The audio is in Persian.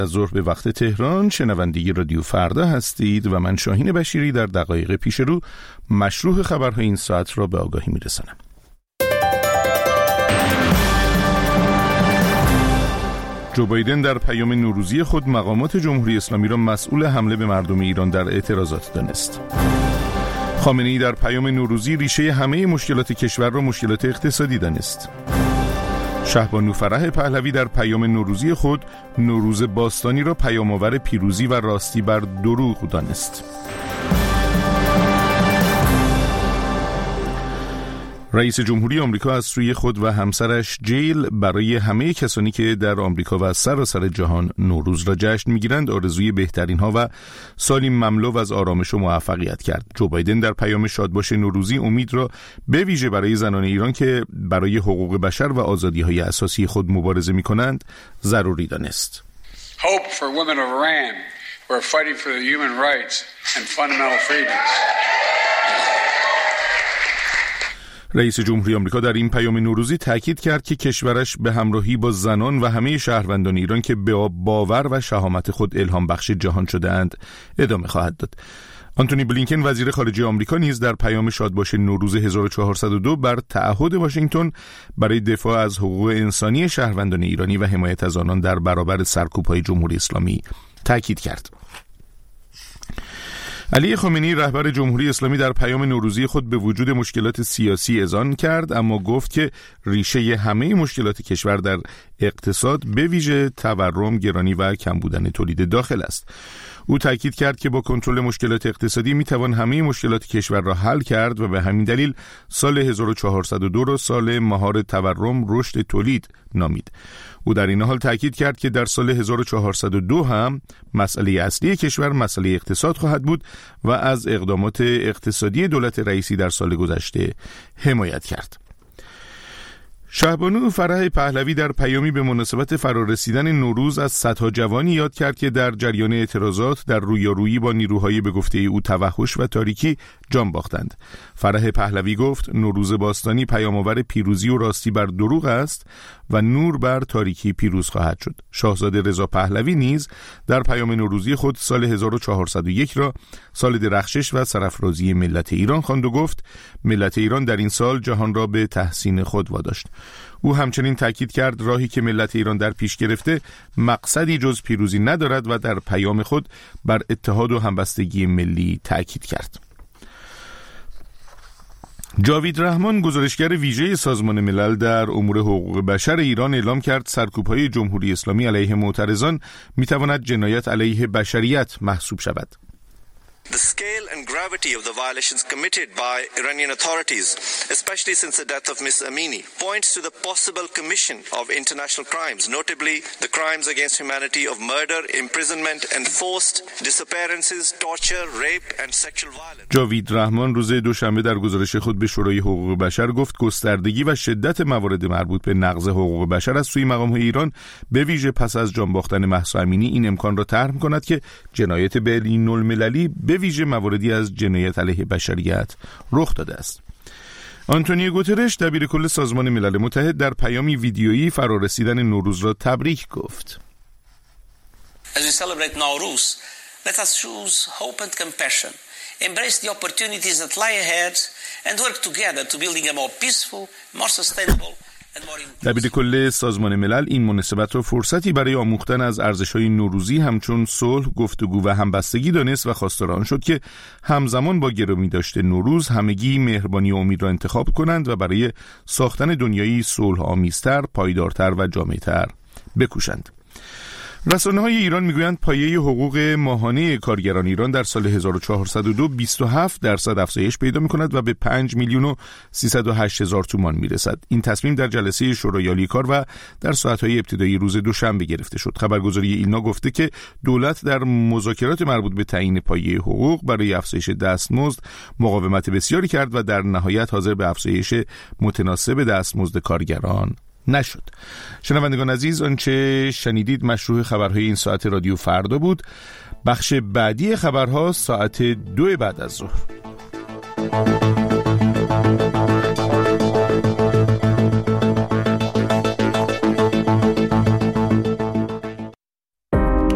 از ظهر به وقت تهران شنونده رادیو فردا هستید و من شاهین بشیری در دقایق پیش رو مشروع خبرهای این ساعت را به آگاهی میرسانم. جو بایدن در پیام نوروزی خود مقامات جمهوری اسلامی را مسئول حمله به مردم ایران در اعتراضات دانست. خامنه‌ای در پیام نوروزی ریشه همه مشکلات کشور را مشکلات اقتصادی دانست. شهبانو فرح پهلوی در پیام نوروزی خود نوروز باستانی را پیام‌آور پیروزی و راستی بر دروغ دانست. رئیس جمهوری آمریکا از سوی خود و همسرش جیل برای همه کسانی که در آمریکا و سراسر جهان نوروز را جشن می‌گیرند آرزوی بهترین ها و سالی مملو از آرامش و موفقیت کرد. جو بایدن در پیام شادباش نوروزی امید را به ویژه برای زنان ایران که برای حقوق بشر و آزادی‌های اساسی خود مبارزه می‌کنند ضروری دانست. Hope for women of Iran who are fighting for the human rights and fundamental freedoms. رئیس جمهوری آمریکا در این پیام نوروزی تاکید کرد که کشورش به همراهی با زنان و همه شهروندان ایران که به باور و شهامت خود الهام بخش جهان شده‌اند ادامه خواهد داد. آنتونی بلینکن وزیر خارجه آمریکا نیز در پیام شادباش نوروز 1402 بر تعهد واشنگتن برای دفاع از حقوق انسانی شهروندان ایرانی و حمایت از آنان در برابر سرکوب‌های جمهوری اسلامی تاکید کرد. علی خامنه‌ای رهبر جمهوری اسلامی در پیام نوروزی خود به وجود مشکلات سیاسی اذعان کرد، اما گفت که ریشه همه مشکلات کشور در اقتصاد به ویژه تورم، گرانی و کم بودن تولید داخل است. او تاکید کرد که با کنترل مشکلات اقتصادی میتوان همه مشکلات کشور را حل کرد و به همین دلیل سال 1402 را سال مهار تورم رشد تولید نامید. او در این حال تاکید کرد که در سال 1402 هم مسئله اصلی کشور مسئله اقتصاد خواهد بود و از اقدامات اقتصادی دولت رئیسی در سال گذشته حمایت کرد. شهبانو فرح پهلوی در پیامی به مناسبت فرارسیدن نوروز از صدها جوانی یاد کرد که در جریان اعتراضات در رویارویی با نیروهای به گفته او توحش و تاریکی جان باختند. فرح پهلوی گفت نوروز باستانی پیام‌آور پیروزی و راستی بر دروغ است و نور بر تاریکی پیروز خواهد شد. شاهزاده رضا پهلوی نیز در پیام نوروزی خود سال 1401 را سال درخشش و سرافرازی ملت ایران خواند و گفت ملت ایران در این سال جهان را به تحسین خود واداشت. او همچنین تاکید کرد راهی که ملت ایران در پیش گرفته مقصدی جز پیروزی ندارد و در پیام خود بر اتحاد و همبستگی ملی تاکید کرد. جاوید رحمان گزارشگر ویژه سازمان ملل در امور حقوق بشر ایران اعلام کرد سرکوب‌های جمهوری اسلامی علیه معترضان می‌تواند جنایت علیه بشریت محسوب شود. The scale and gravity of the violations committed by Iranian authorities, especially since the death of Ms. Amini, points to the possible commission of international crimes, notably the crimes against humanity of murder, imprisonment, enforced disappearances, torture, rape and sexual violence. جاوید رحمان روز دوشنبه در گزارش خود به شورای حقوق بشر گفت گستردگی و شدت موارد مربوط به نقض حقوق بشر از سوی مقام‌های ایران به ویژه پس از جان باختن مهسا امینی این امکان را طرح می‌کند که جنایت بین‌المللی به ویژه مواردی از جنایت علیه بشریت رخ داده است. آنتونیو گوترش دبیرکل سازمان ملل متحد در پیامی ویدیویی فرارسیدن نوروز را تبریک گفت. As we celebrate Nowruz, let us choose hope and compassion, embrace the opportunities that lie ahead and work together to building a more peaceful, more sustainable دبیرکل سازمان ملل این مناسبت را فرصتی برای آموختن از ارزش‌های نوروزی همچون صلح، گفتگو و همبستگی دانست و خواستار آن شد که همزمان با گرامی داشته نوروز همگی مهربانی و امید را انتخاب کنند و برای ساختن دنیایی صلح آمیزتر، پایدارتر و جامع‌تر بکوشند. رسانه‌های ایران میگویند پایه حقوق ماهانه کارگران ایران در سال 1402 27% افزایش پیدا می‌کند و به 5,308,000 تومان میرسد. این تصمیم در جلسه شورای عالی کار و در ساعت‌های ابتدایی روز دوشنبه گرفته شد. خبرگزاری ایلنا گفته که دولت در مذاکرات مربوط به تعیین پایه حقوق برای افزایش دستمزد مقاومت بسیاری کرد و در نهایت حاضر به افزایش متناسب دستمزد کارگران نشد. شنوندگان عزیز، آنچه شنیدید مشروع خبرهای این ساعت رادیو فردا بود. بخش بعدی خبرها ساعت 2 بعد از ظهر.